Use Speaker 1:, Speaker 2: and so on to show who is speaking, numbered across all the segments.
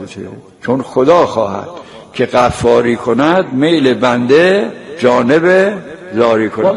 Speaker 1: تفاوته، چون خدا خواهد که غفاری کند میل بنده جانب زاری کند.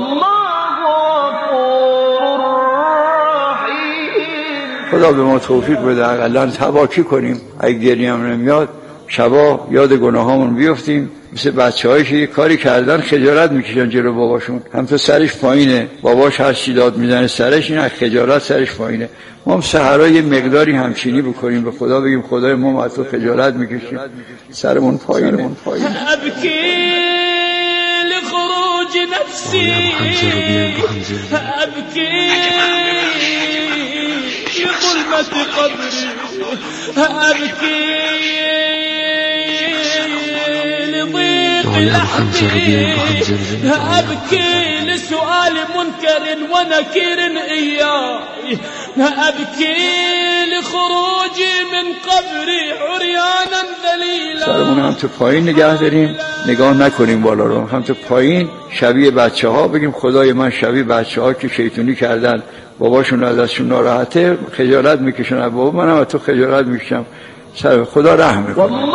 Speaker 1: خدا به ما توفیق بده اقلا تباکی کنیم، اگه گریه هم نمیاد شبا یاد گناهامون بیفتیم، مثل بچه‌هایی که یه کاری کردن خجالت میکشن جلو باباشون، هم تو سرش پایینه، باباش هر چی داد میزنه سرش، این از خجالت سرش پایینه. ما هم سحرا یه مقداری همچینی بکنیم، به خدا بگیم خدای ما از تو خجالت میکشیم، سرمون پایینه.
Speaker 2: ابکی لخروج نفسی، ابکی لظلمت قبری، ابکی أبكي لسؤال منكر ونكير إياي، أبكي لخروجي من قبري عريانا ذليلا.
Speaker 1: سرمون هم تو پایین نگه داریم، نگاه نکنیم بالا رو، هم تو پایین شبیه بچه ها بگیم خدای من شبیه بچه ها که شیطونی کردن باباشون ازشون ناراحته خجالت میکشن، بابا منم از تو خجالت میکشم، سر خدا رحم کنه.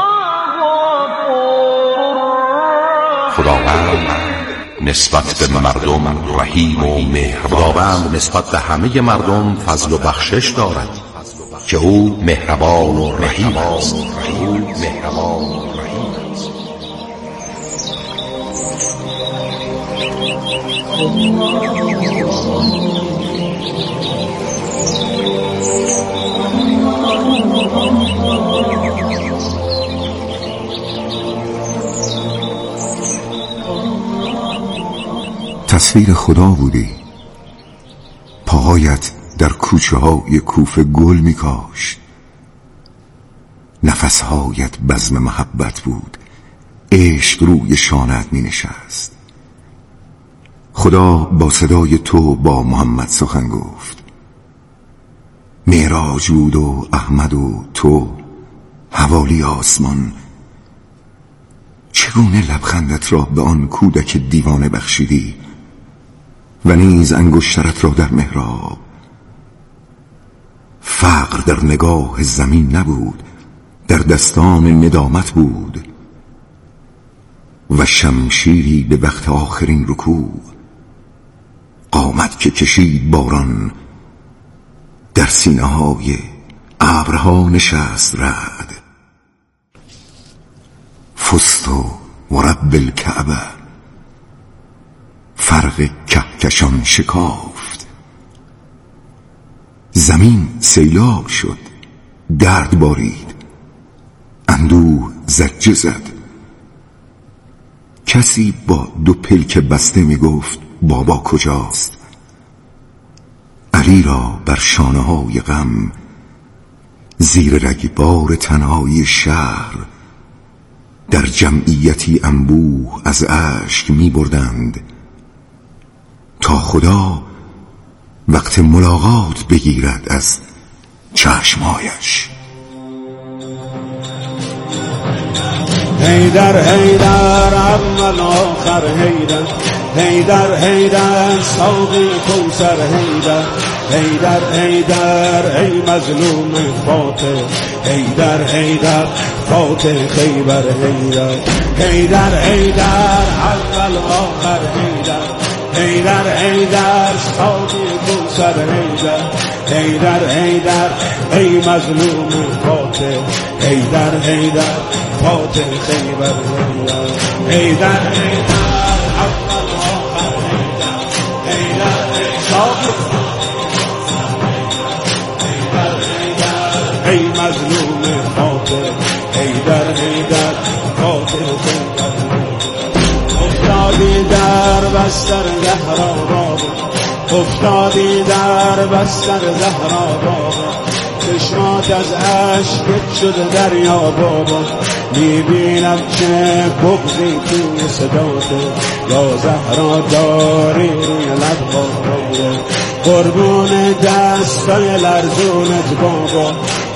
Speaker 3: خداوند نسبت به مردم رحیم و مهربان، نسبت به همه مردم فضل و بخشش دارد که او مهربان و رحیم است.
Speaker 4: تصویر خدا بودی، پاهایت در کوچه های کوفه گل می کاشت، نفسهایت بزم محبت بود، عشق روی شانت می نشست. خدا با صدای تو با محمد سخن گفت، معراج بود و احمد و تو حوالی آسمان. چگونه لبخندت را به آن کودک دیوانه بخشیدی و نیز انگشترت را در محراب. فقر در نگاه زمین نبود، در دستان ندامت بود، و شمشیری به وقت آخرین رکوع. قامت که کشید باران، در سینه های ابرها نشست رعد. فزت و رب الکعبه، فرق کهکشان شکافت. زمین سیلاب شد، درد بارید، اندوه زجه زد. کسی با دو پلک بسته می گفت بابا کجاست؟ علی را بر شانه های غم، زیر رگبار تنهای شهر، در جمعیتی انبوه از اشک می بردند تا خدا وقت ملاقات بگیرد از چشمایش.
Speaker 5: حیدر حیدر اول آخر حیدر، حیدر حیدر ساقی کوثر حیدر، حیدر حیدر ای مظلوم فاتح، حیدر حیدر فاتح خیبر حیدر، حیدر حیدر اول آخر حیدر، حیدر حیدر ساقی کوثر حیدر، حیدر حیدر ای مظلوم فاتح، حیدر حیدر فاتح خیبر حیدر، حیدر حیدر اول آخر حیدر، حیدر ساقی حیدر حیدر ای مظلوم فاتح، حیدر حیدر فاتح خیبر. افتادی در بستر زهرا بابا، افتادی در بستر زهرا بابا، چشمات از عشقت شده دریا بابا. میبینم چه بغضی توی صداته، یا زهرا داری روی لبها بابا، قربون دستای لرزونت بابا،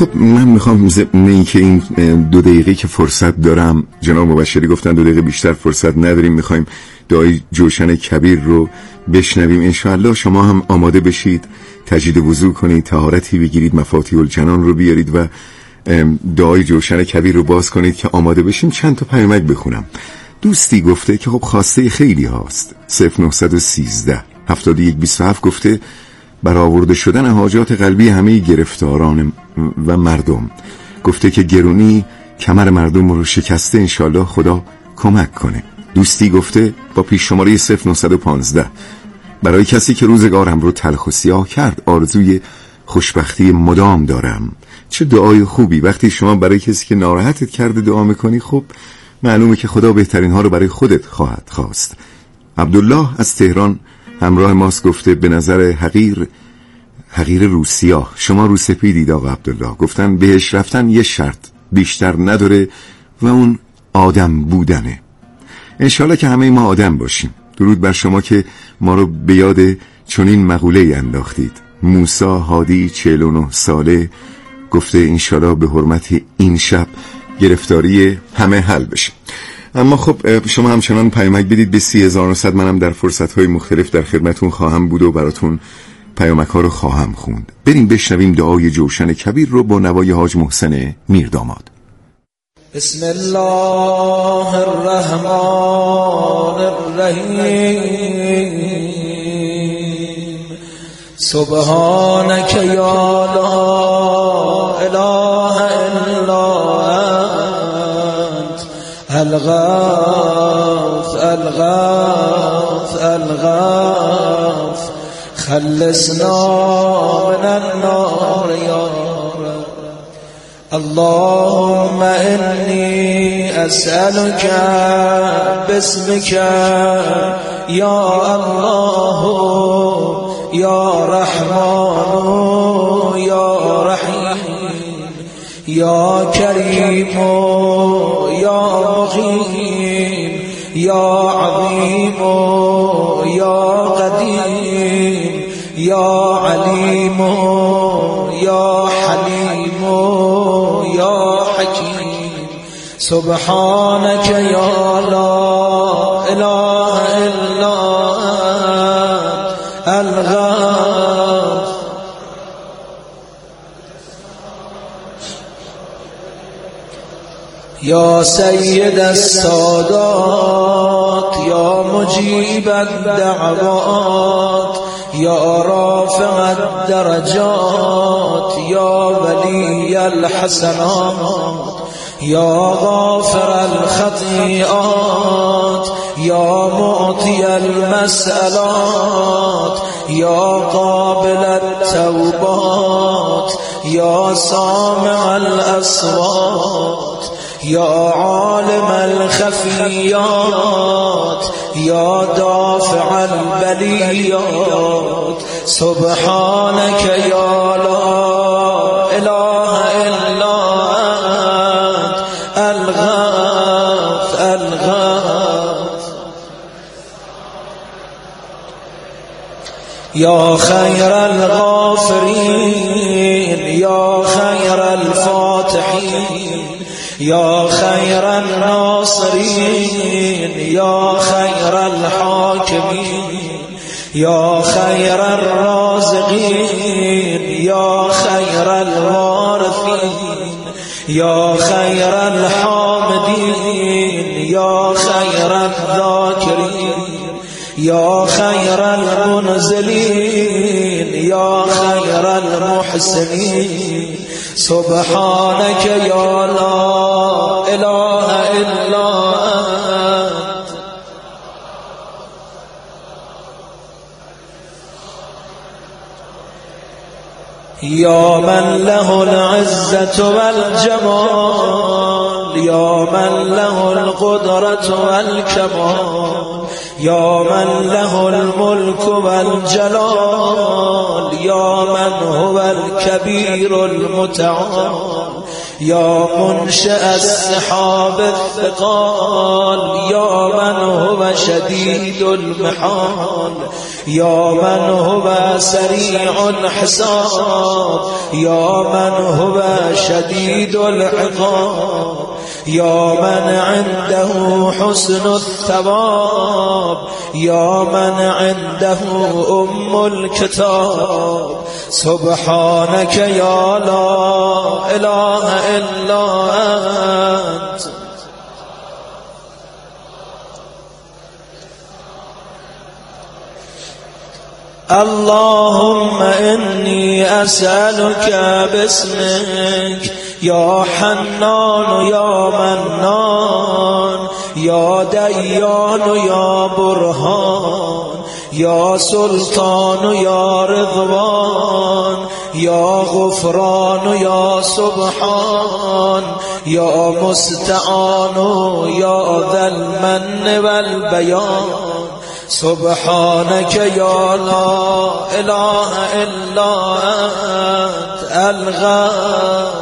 Speaker 4: خب من میخوام ضمن اینکه این 2 دقیقه که فرصت دارم، جناب مبشری گفتن 2 دقیقه بیشتر فرصت نداریم، میخوایم دعای جوشن کبیر رو بشنویم. انشاءالله شما هم آماده بشید، تجدید وضو کنید، طهارتی بگیرید، مفاتیح الجنان رو بیارید و دعای جوشن کبیر رو باز کنید که آماده بشیم. چند تا پیامک بخونم. دوستی گفته که خب خواسته خیلی هاست، 0913 7127 گفته برآورده شدن حاجات قلبی همه گرفتاران و مردم. گفته که گرونی کمر مردم رو شکسته، انشالله خدا کمک کنه. دوستی گفته با پیش شماره 0915 برای کسی که روزگارم رو تلخ و سیاه کرد آرزوی خوشبختی مدام دارم. چه دعای خوبی. وقتی شما برای کسی که ناراحتت کرده دعا میکنی، خب معلومه که خدا بهترین ها رو برای خودت خواهد خواست. عبدالله از تهران همراه ماست، گفته به نظر حقیر روسیا شما رو سپیدید آقا عبدالله. گفتن بهش رفتن یه شرط بیشتر نداره و اون آدم بودنه. انشالله که همه ما آدم باشیم. درود بر شما که ما رو به یاد چنین مقوله انداختید. موسی هادی 49 ساله گفته انشالله به حرمت این شب گرفتاری همه حل بشه. اما خب شما همچنان پیامک بدید به 30900. منم در فرصت‌های مختلف در خدمتون خواهم بود و براتون پیامک‌ها رو خواهم خوند. بریم بشنویم دعای جوشن کبیر رو با نوای حاج محسن میرداماد.
Speaker 2: بسم الله الرحمن الرحیم. سبحانك یا لا اله الا انت الغوث الغوث الغوث خلصنا من النار یا رب. اللهم إني أسألك باسمك يا الله يا رحمن يا رحيم يا كريم يا مقيم يا عظيم يا قديم يا عليم يا حليم يا حكيم. سبحانك يا لا إله إلا أنت الغوث. يا سيد السادات يا مجيب الدعوات يا رافع الدرجات يا ولي الحسنات يا غافر الخطيئات يا معطي المسألات يا قابل التوبات يا سامع الأصوات يا عالم الخفيات يا دافع البليات. سبحانك يا لا إله إلا أنت الغوث الغوث. يا خير الغافرين يا خير الفاتحين يا خير الناصرين يا خير الحاكمين يا خير الرازقين يا خير الوارثين يا خير الحامدين يا خير الذاكرين يا خير المنزلين يا خير المحسنين. سبحانك يا لا إله إلا أنت يا من له العزة والجمال يا من له القدرة والكمال يا من له الملك والجلال يا من هو الكبير المتعال يا منشأ السحاب الثقال يا من هو شديد المحال يا من هو سريع الحساب يا من هو هو شديد العقاب يا من عنده حسن الثواب يا من عنده الكتاب سبحانك يا لا إله إلا أنت اللهم إني أسألك باسمك يا حنان يا منان يا ديان يا برهان يا سلطان يا رضوان يا غفران يا سبحان يا مستعان يا ذا المن والبيان سبحانك يا لا إله إلا أنت الغفور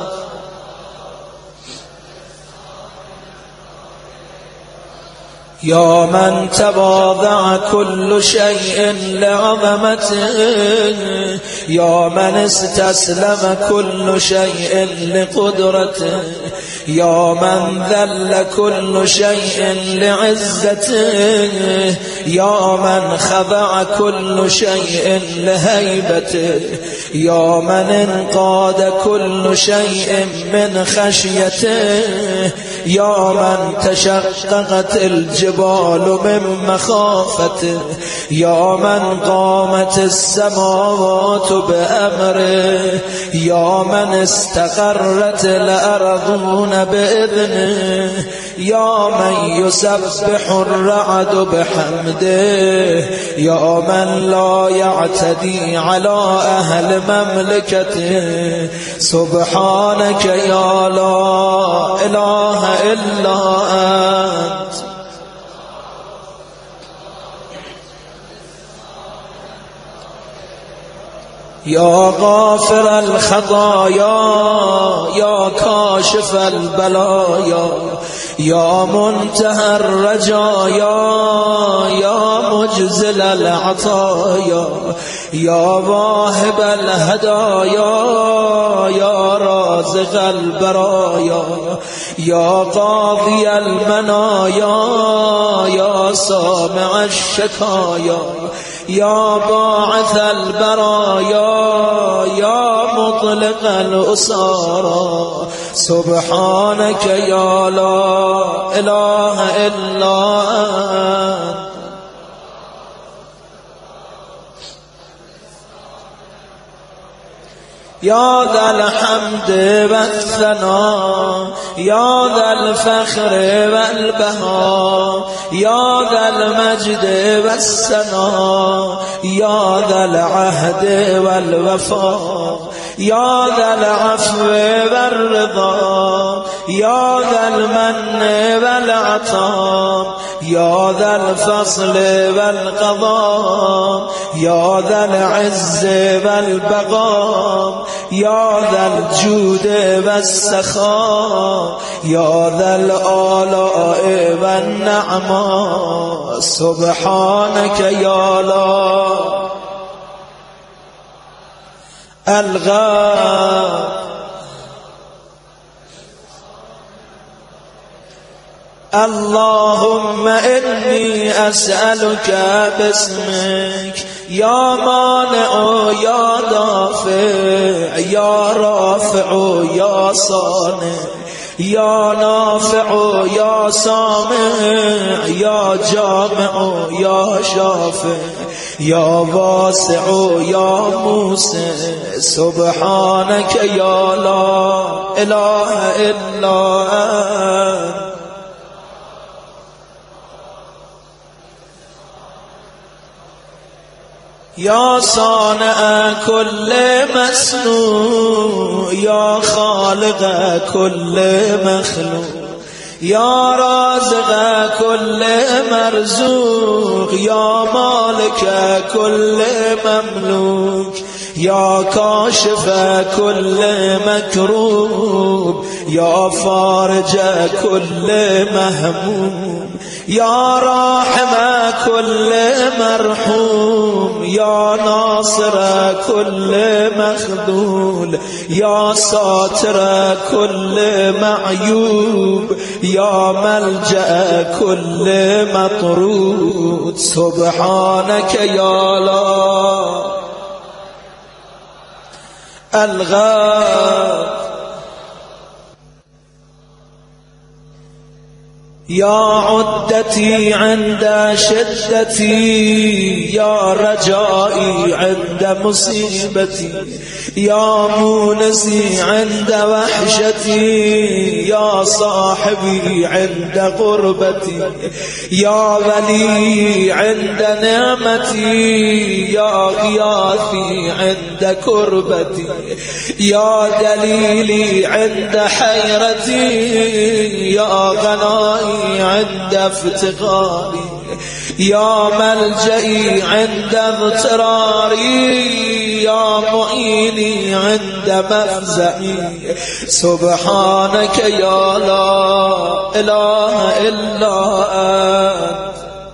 Speaker 2: يا من تواضع كل شيء لعظمته يا من استسلم كل شيء لقدرته يا من ذل كل شيء لعزته يا من خضع كل شيء لهيبته يا من انقاد كل شيء من خشيته يا من تشققت الجبال من مخافته يا من قامت السماوات بأمره يا من استقرت الأرضون بإذنه يا من يسبح الرعد بحمده يا من لا يعتدي على أهل مملكته سبحانك يا لا إله إلا أنت يا غافر الخطايا يا كاشف البلايا يا منتهى الرجايا يا مجزل العطايا يا واهب الهدايا يا رازق البرايا يا قاضي المنايا يا سامع الشكايا يا باعث البرايا يا مطلق الأسارى سبحانك يا لا إله إلا أنت يا ذا الحمد والثناء يا ذا الفخر والبهاء يا ذا المجد والسناء يا ذا العهد والوفاء يا ذا العفو والرضا يا ذا المن والعطاء يا ذا الفصل والقضاء يا ذا العز والبقاء يا ذا الجود والسخاء يا ذا الآلاء والنعماء سبحانك يا لا الغفور اللهم إني أسألك باسمك يا مانع يا دافع يا رافع يا صانع يا نافع يا سامع يا جامع يا شافع يا واسع يا موسى سبحانك يا لا إله إلا أنت يا صانع كل مسنون يا خالق كل مخلوق يا رازق كل مرزوق يا مالك كل مملوك یا کاشف کل مکروب یا فارج کل مهموم یا راحم کل مرحوم یا ناصر کل مخذول یا ساتر کل معیوب یا ملجأ کل مطرود سبحانك یا لا الغاب یا عدتي عند شدتي یا رجائي عند مصيبتي یا مونسي عند وحشتي یا صاحبي عند غربتي یا ولي عند نعمتي یا غياثي عند كربتي یا دليلي عند حيرتي یا غنائي عند افتقاري یا ملجئي عند اضطراري یا معيني عند مفزعي سبحانك يا لا إله إلا أنت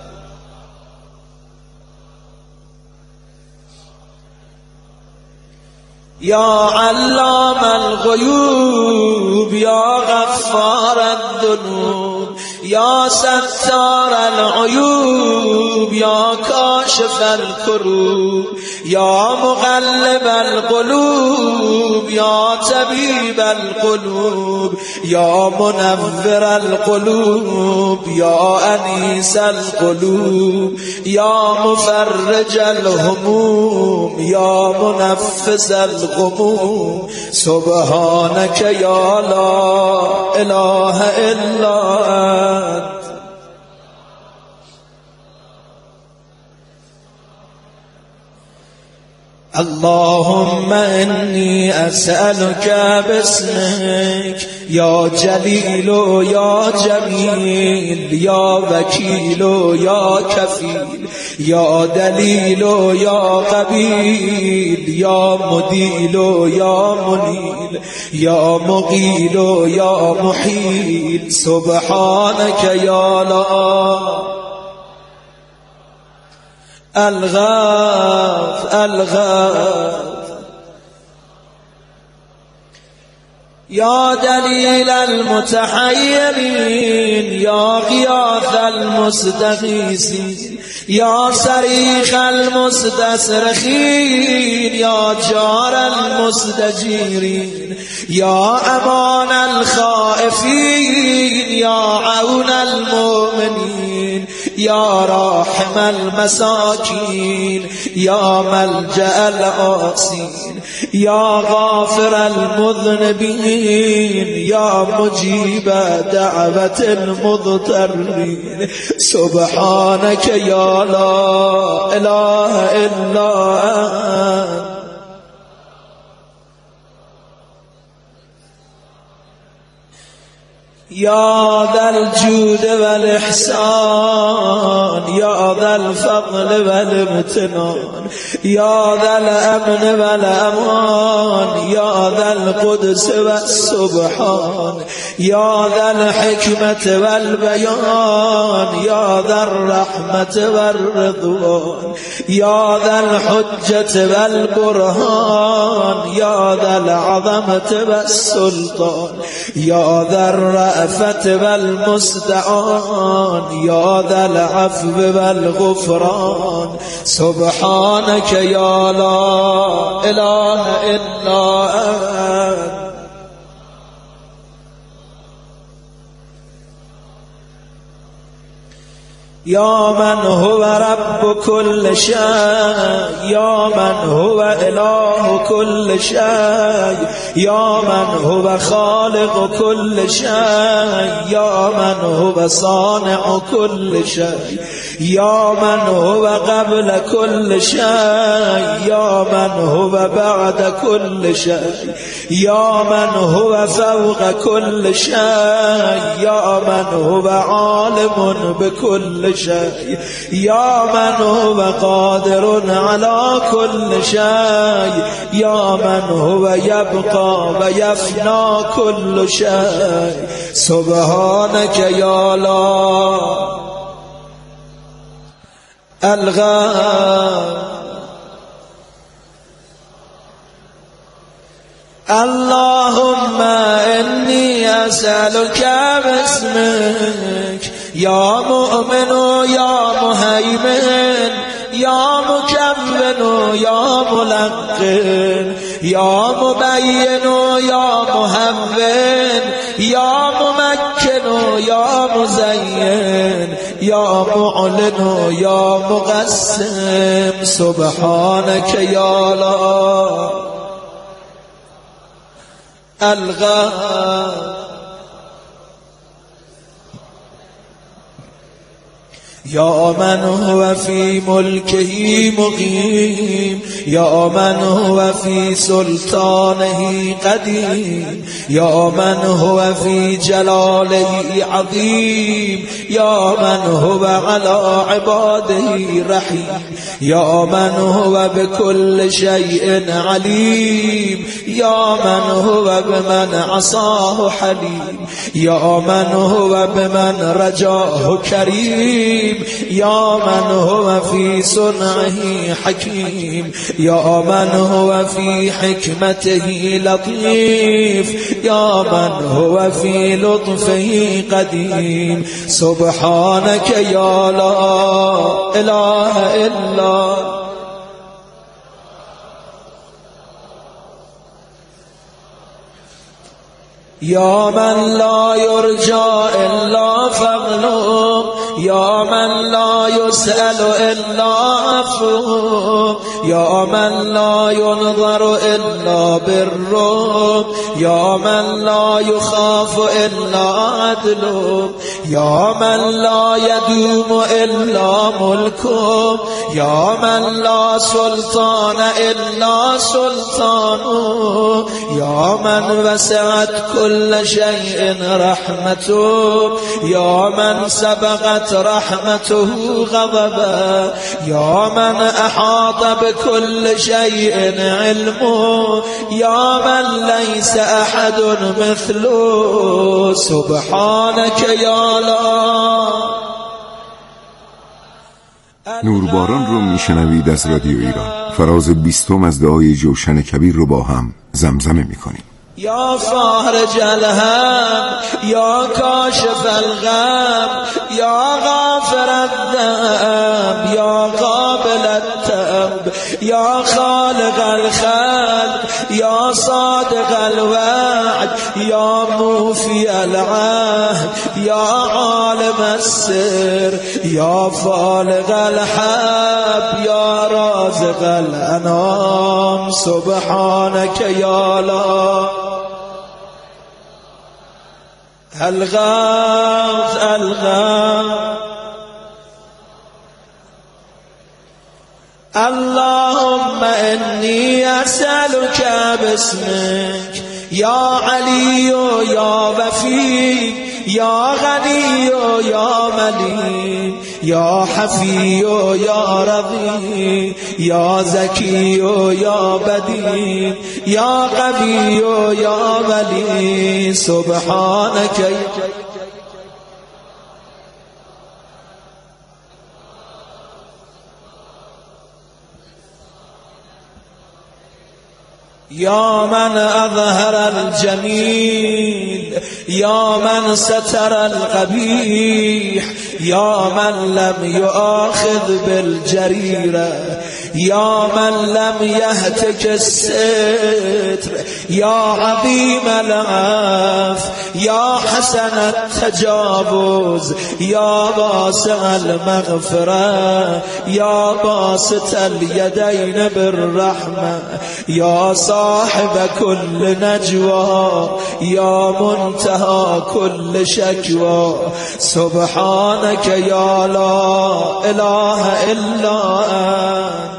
Speaker 2: یا علام الغیوب یا غفار الذنوب یا ستار العیوب یا کاشف الکروب یا مقلب القلوب یا طبیب القلوب یا منور القلوب یا انیس القلوب یا مفرج الهموم یا منفس الغموم سبحانك یا لا اله الا انت اللهم إني أسألك باسمك يا جليل يا جميل يا وكيل يا كفيل يا دليل يا قبيل يا مديل يا منيل يا مغيل يا محيل سبحانك يا لا الغاث الغاث يا دليل المتحيرين يا غياث المستغيثين يا صريخ المستصرخين يا جار المستجيرين يا أمان الخائفين يا عون المؤمنين يا راحم المساكين يا ملجأ الآسين يا غافر المذنبين يا مجيب دعوة المضطرين سبحانك يا لا إله إلا أنت يا ذا الجود والإحسان يا ذا الفضل والامتنان يا ذا الأمن والأمان يا ذا القدس والسبحان يا ذا الحكمة والبيان يا ذا الرحمة والرضوان يا ذا الحجة والبرهان يا ذا العظمة والسلطان يا ذا الرأفة والمستعان يا ذا العفو والغفران سبحانك يا لا إله إلا أنت يا من هو رب كل شيء يا من هو إله كل شيء يا من هو خالق كل شيء يا من هو صانع كل شيء يا من هو قبل كل شيء يا من هو بعد كل شيء يا من هو فوق كل شيء يا من هو عالم بكل شيء يا من هو قادر على كل شيء يا من هو يبقى ويفنى كل شيء سبحانك يا الله الغالب اللهم إني أسألك باسمك يا مؤمن يا مهيمن يا مكمل يا ملقن يا مبين يا مهون يا ممكن يا مزين يا معلن يا مقسم سبحانك يا الله الغالب يا من هو في ملكه مقيم يا من هو في سلطانه قديم يا من هو في جلاله عظيم يا من هو على عباده رحيم يا من هو بكل شيء عليم يا من هو بمن عصاه حليم يا من هو بمن رجاه كريم يا من هو في صنعه حكيم يا من هو في حكمته لطيف يا من هو في لطفه قديم سبحانك يا لا إله إلا يا من لا يرجى إلا فضله يا من لا يسأل إلا عفوه يا من لا ينظر إلا بره يا من لا يخاف إلا عدله يا من لا يدوم إلا ملكه يا من لا سلطان إلا سلطانه يا من وسعت كل شيء رحمته يا من سبقت رحمته غضبا يا من أحاط بكل شيء علمه يا من ليس أحد مثله سبحانك يا الله.
Speaker 4: نورباران رو میشنوید از رادیو ایران. فراز 20 از دعای جوشن کبیر رو با هم زمزمه میکنیم.
Speaker 2: یا فارج الهم یا کاشف الغم یا غافر الذنب یا قابل التوب یا خالق الخلق یا صادق الوعد یا موفی العهد یا عالم السر یا فالق الحب یا رازق الانام سبحانك یا الله. الغوث الغوث اللهم إني أسألك باسمك يا علي يا وفي يا غني يا مليم يا حفي يا رضي يا زكي يا بديع يا قوي يا ولي سبحانك يا من أظهر الجميل يا من ستر القبيح يا من لم يؤاخذ بالجريرة يا من لم يهتك الستر يا عظيم العفو يا حسن التجاوز يا واسع المغفرة يا باسط اليدين بالرحمة يا صاحب كل نجوى يا منتهى كل شكوى سبحانك يا لا إله إلا أنت.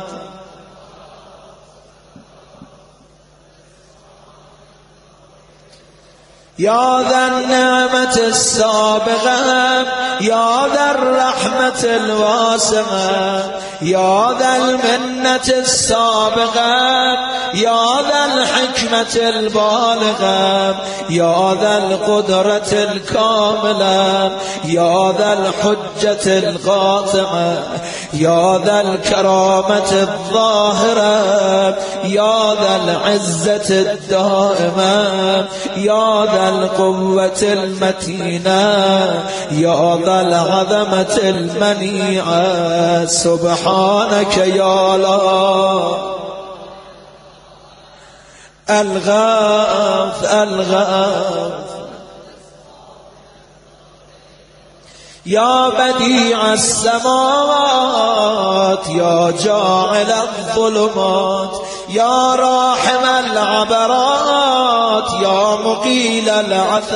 Speaker 2: يا ذا النعمة السابغة يا ذا الرحمة الواسعة يا ذا المنة السابغة يا ذا الحكمة البالغة يا ذا القدرة الكاملة يا ذا الحجة القاطعة يا ذا الكرامة الظاهرة يا ذا العزة الدائمة يا ذا القوة المتينة يا ذا العظمة المنيعة سبحانك يا الله الغاث الغاث يا بديع السماوات يا جاعل الظلمات يا راحم العبرات يا مقيل العثرات